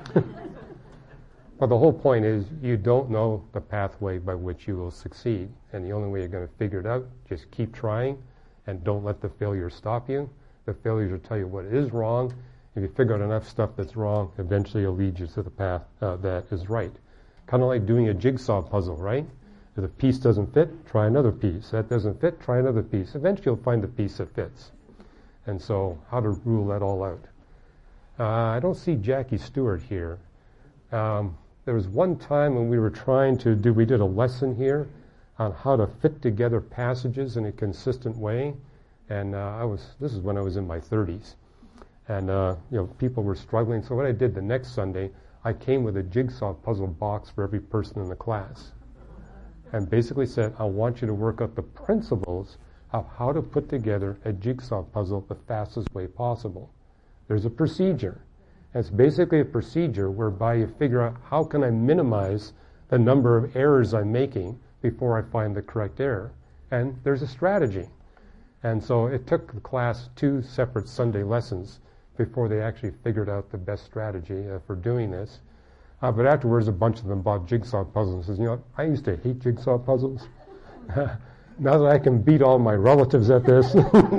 But the whole point is you don't know the pathway by which you will succeed. And the only way you're going to figure it out, just keep trying and don't let the failure stop you. The failures will tell you what is wrong. If you figure out enough stuff that's wrong, eventually it'll lead you to the path that is right. Kind of like doing a jigsaw puzzle, right? If the piece doesn't fit, try another piece. That doesn't fit, try another piece. Eventually you'll find the piece that fits. And so how to rule that all out. I don't see Jackie Stewart here. There was one time when we did a lesson here on how to fit together passages in a consistent way. And this is when I was in my 30s. And, people were struggling. So what I did the next Sunday, I came with a jigsaw puzzle box for every person in the class. And basically said, I want you to work out the principles of how to put together a jigsaw puzzle the fastest way possible. There's a procedure. And it's basically a procedure whereby you figure out how can I minimize the number of errors I'm making before I find the correct error. And there's a strategy. And so it took the class 2 separate Sunday lessons before they actually figured out the best strategy for doing this. But afterwards, a bunch of them bought jigsaw puzzles and says, I used to hate jigsaw puzzles. Now that I can beat all my relatives at this,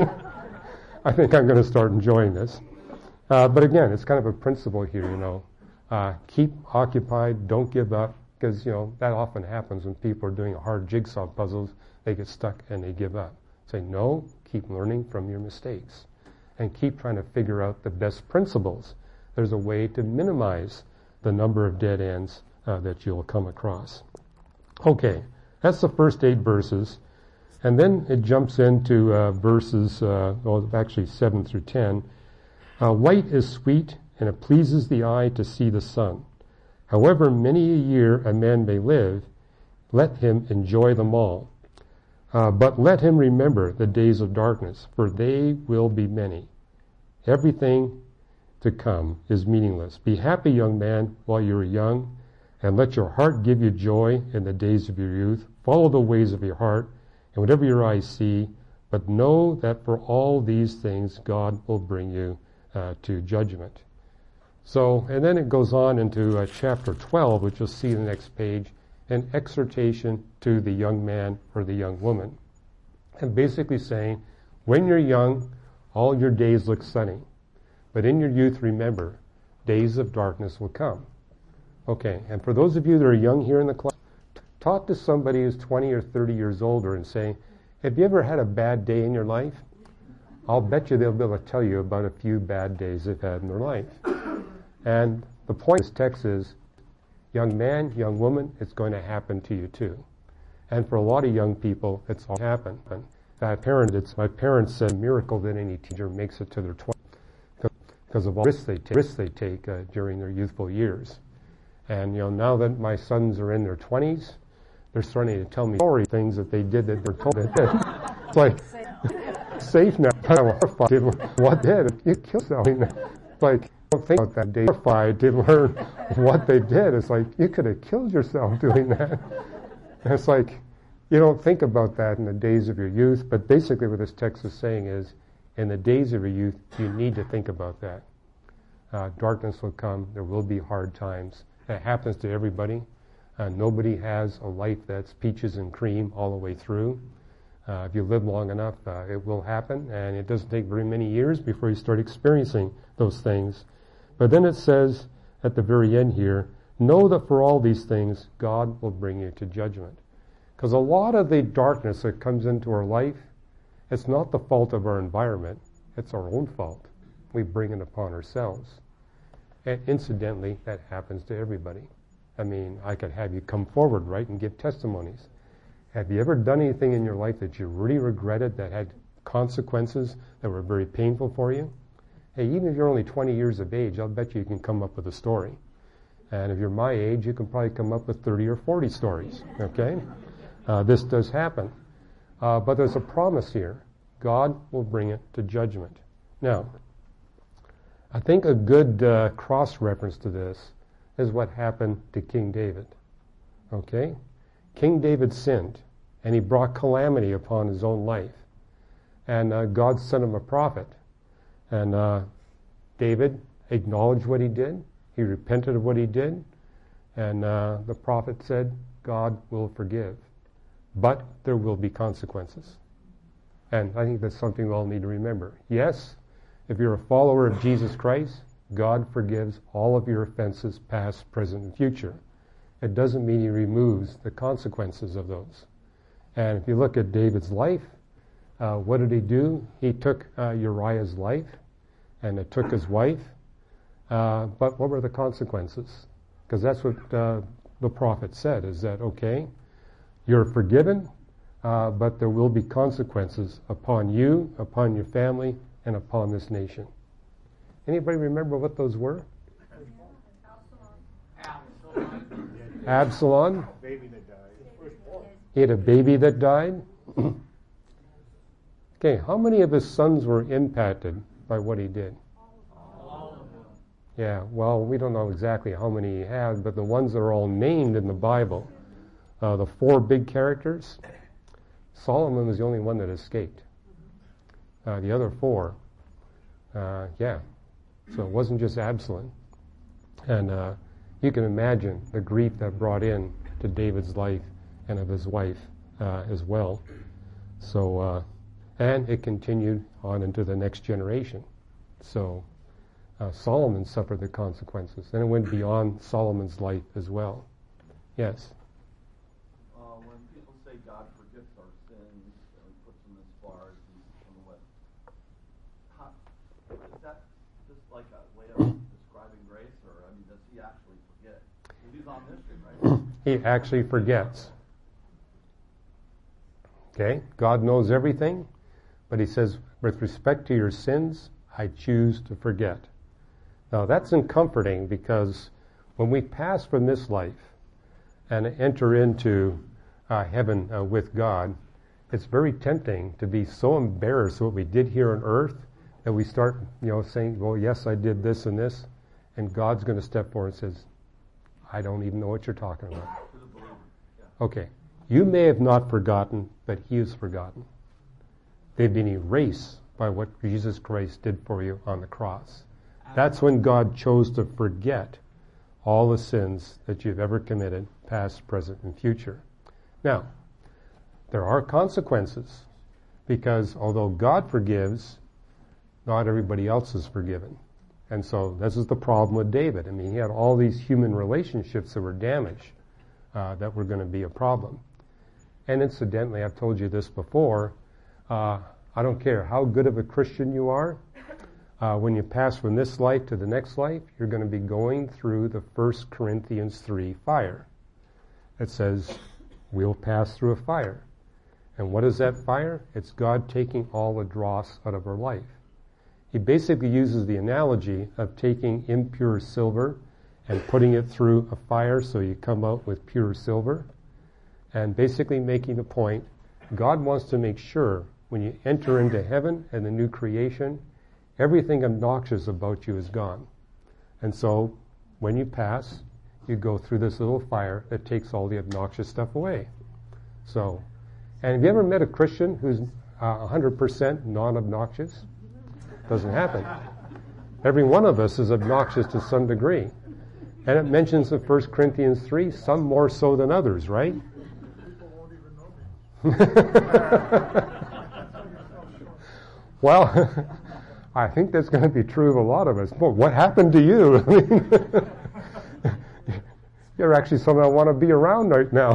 I think I'm going to start enjoying this. But again, it's kind of a principle here, keep occupied, don't give up, because, that often happens when people are doing hard jigsaw puzzles. They get stuck and they give up. Say, no, keep learning from your mistakes and keep trying to figure out the best principles. There's a way to minimize the number of dead ends that you'll come across. Okay, that's the first 8 verses. And then it jumps into verses, actually 7 through 10. Light is sweet, and it pleases the eye to see the sun. However many a year a man may live, let him enjoy them all. But let him remember the days of darkness, for they will be many. Everything to come is meaningless. Be happy, young man, while you are young, and let your heart give you joy in the days of your youth. Follow the ways of your heart, and whatever your eyes see, but know that for all these things God will bring you to judgment. So, and then it goes on into chapter 12, which you'll see in the next page, an exhortation to the young man or the young woman. And basically saying, when you're young, all your days look sunny. But in your youth, remember, days of darkness will come. Okay, and for those of you that are young here in the class, talk to somebody who's 20 or 30 years older and say, have you ever had a bad day in your life? I'll bet you they'll be able to tell you about a few bad days they've had in their life. And the point of this text is, young man, young woman, it's going to happen to you too. And for a lot of young people, it's all happened. My parents said, a miracle that any teenager makes it to their 20s because of all risks they take during their youthful years. And now that my sons are in their 20s, they're starting to tell me story things that they did that they're told they did. It's like, safe now. I'm horrified. What did? You killed something. Like, don't think about that day. Horrified to learn what they did. It's like, you could have killed yourself doing that. And it's like, you don't think about that in the days of your youth, but basically what this text is saying is, in the days of your youth, you need to think about that. Darkness will come. There will be hard times. That happens to everybody. Nobody has a life that's peaches and cream all the way through. If you live long enough, it will happen, and it doesn't take very many years before you start experiencing those things. But then it says at the very end here, know that for all these things, God will bring you to judgment. Because a lot of the darkness that comes into our life, it's not the fault of our environment, it's our own fault. We bring it upon ourselves. And incidentally, that happens to everybody. I mean, I could have you come forward, right, and give testimonies. Have you ever done anything in your life that you really regretted that had consequences that were very painful for you? Hey, even if you're only 20 years of age, I'll bet you can come up with a story. And if you're my age, you can probably come up with 30 or 40 stories, okay? This does happen. But there's a promise here. God will bring it to judgment. Now, I think a good cross-reference to this is what happened to King David. Okay? King David sinned, and he brought calamity upon his own life. And God sent him a prophet. And David acknowledged what he did. He repented of what he did. And the prophet said, God will forgive. But there will be consequences. And I think that's something we all need to remember. Yes, if you're a follower of Jesus Christ, God forgives all of your offenses, past, present, and future. It doesn't mean he removes the consequences of those. And if you look at David's life, what did he do? He took Uriah's life, and it took his wife. But what were the consequences? Because that's what the prophet said, is that, okay, you're forgiven, but there will be consequences upon you, upon your family, and upon this nation. Anybody remember what those were? Absalom. Baby that died. He had a baby that died. Okay, how many of his sons were impacted by what he did? Yeah, well, we don't know exactly how many he had, but the ones that are all named in the Bible, the 4 big characters, Solomon was the only one that escaped. The other 4, yeah. So it wasn't just Absalom. And you can imagine the grief that brought in to David's life and of his wife as well. So, and it continued on into the next generation. So Solomon suffered the consequences. And it went beyond Solomon's life as well. Yes? When people say God forgives our sins and he puts them as far as he's on the west, is that just like a way of describing grace, or I mean, does he actually forget? He's omniscient, right? He actually forgets. Okay? God knows everything, but he says, with respect to your sins, I choose to forget. Now that's comforting, because when we pass from this life and enter into heaven with God, it's very tempting to be so embarrassed what we did here on earth that we start, saying, well, yes, I did this and this, and God's going to step forward and says, I don't even know what you're talking about. Okay, you may have not forgotten, but he has forgotten. They've been erased by what Jesus Christ did for you on the cross. That's when God chose to forget all the sins that you've ever committed, past, present, and future. Now, there are consequences, because although God forgives, not everybody else is forgiven. And so this is the problem with David. I mean, he had all these human relationships that were damaged, that were going to be a problem. And incidentally, I've told you this before, I don't care how good of a Christian you are, when you pass from this life to the next life, you're going to be going through the 1 Corinthians 3 fire. It says, we'll pass through a fire. And what is that fire? It's God taking all the dross out of our life. He basically uses the analogy of taking impure silver and putting it through a fire so you come out with pure silver. and basically making the point, God wants to make sure when you enter into heaven and the new creation, everything obnoxious about you is gone. And so, when you pass, you go through this little fire that takes all the obnoxious stuff away. So, and have you ever met a Christian who's 100% non-obnoxious? Doesn't happen. Every one of us is obnoxious to some degree. And it mentions in 1 Corinthians 3, some more so than others, right? People won't even know me. Well, I think that's going to be true of a lot of us. Well, what happened to you? I mean, you're actually someone I want to be around right now.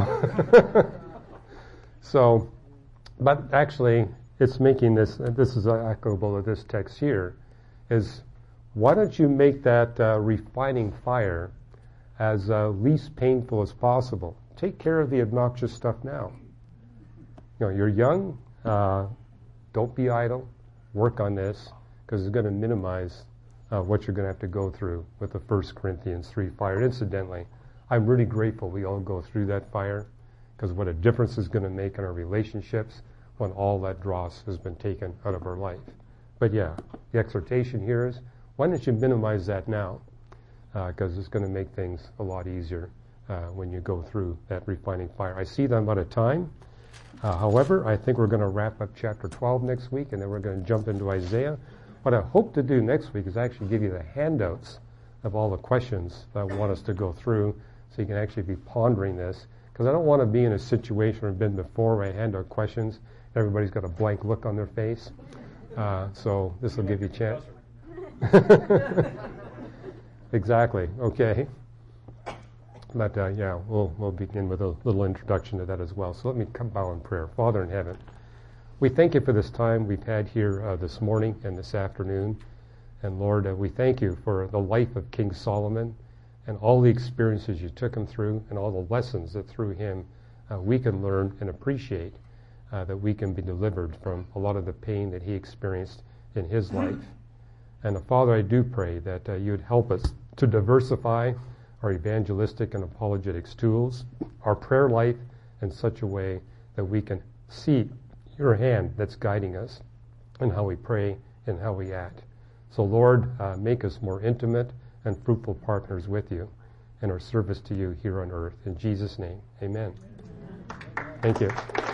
So, but actually, it's making this is echoable to this text here, is why don't you make that refining fire as least painful as possible? Take care of the obnoxious stuff now. You know, you're young, don't be idle, work on this, because it's going to minimize what you're going to have to go through with the 1 Corinthians 3 fire. Incidentally, I'm really grateful we all go through that fire, because what a difference it's going to make in our relationships when all that dross has been taken out of our life. But yeah, the exhortation here is, why don't you minimize that now? Because it's going to make things a lot easier when you go through that refining fire. I see that I'm out of time. However, I think we're going to wrap up chapter 12 next week, and then we're going to jump into Isaiah. What I hope to do next week is actually give you the handouts of all the questions that I want us to go through, so you can actually be pondering this. Because I don't want to be in a situation where I've been before where I hand out questions, everybody's got a blank look on their face. So this will give you a chance. Exactly. Okay. But yeah, we'll begin with a little introduction to that as well. So let me come bow in prayer. Father in heaven, we thank you for this time we've had here this morning and this afternoon. And Lord, we thank you for the life of King Solomon and all the experiences you took him through and all the lessons that through him we can learn and appreciate, that we can be delivered from a lot of the pain that he experienced in his life. And Father, I do pray that you'd help us to diversify our evangelistic and apologetics tools, our prayer life in such a way that we can see your hand that's guiding us in how we pray and how we act. So Lord, make us more intimate and fruitful partners with you in our service to you here on earth. In Jesus' name, amen. Thank you.